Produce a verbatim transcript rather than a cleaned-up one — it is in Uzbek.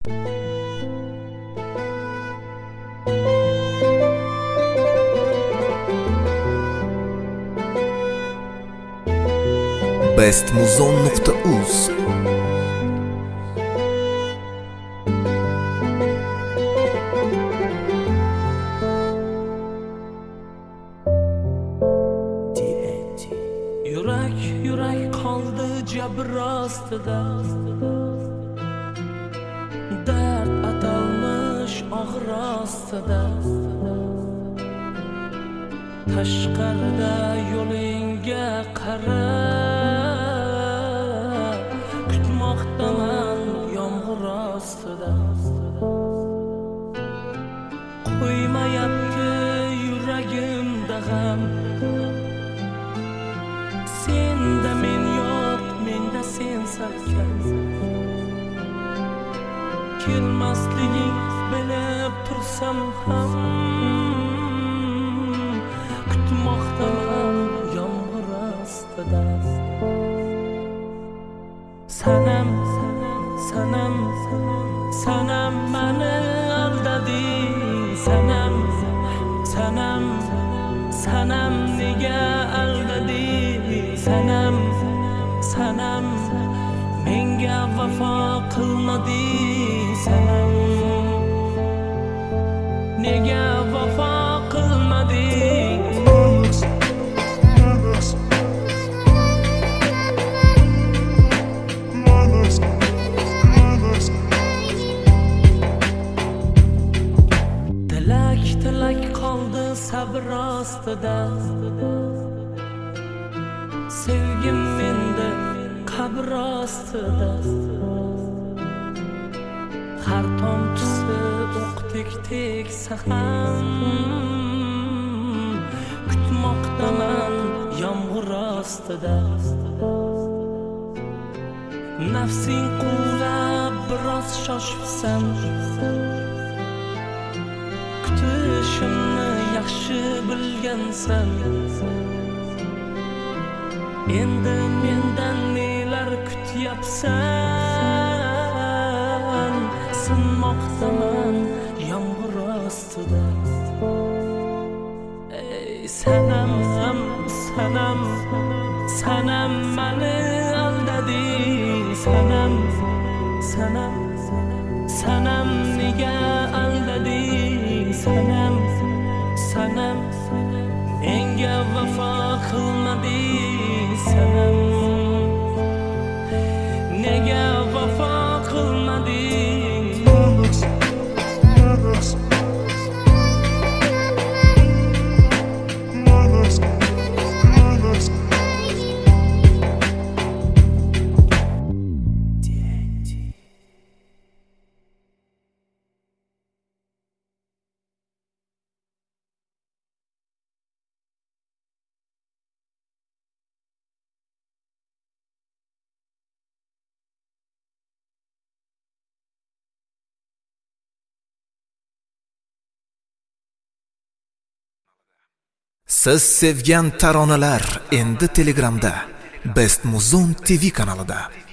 best muzon nuqta uz Yurak yurak qoldi jabr ostida, dard atalmish og'ir ostida. Tashqarida yo'lingga qara, kutmoqdaman yomg'ir ostida. Qo'ymayapti yuragimda g'am, senda men yo'q, menda sen salkam. Kelmasliging bilib tursam ham, kutmoqdaman yomg'ir ostida. Sanam, sanam, sanam meni aldading. Sanam, sanam, sanam nega aldading. Sanam, sanam menga vafo qilmading. Sanam nega vafo qilmading. Tilak tilak qoldi sabr ostida, sevgim menda qabr ostida. Har tomchisi o'qdek tegsa ham, kutmoqdaman yomg'ir ostida. Nafsing quvlab biroz shoshibsan, kutishimni yaxshi bilgansan. Endi mendan nelar kutyapsan? Sinmoqdaman yomg'ir ostida. Ey sanam, sanam, sanam meni aldading. Sanam, sanam, sanam nega aldading. Sanam, sanam menga vafo qilmading. Sanam nega vafo qilmading. Siz sevgan taronalar endi Telegramda Best Muzon T V kanalida.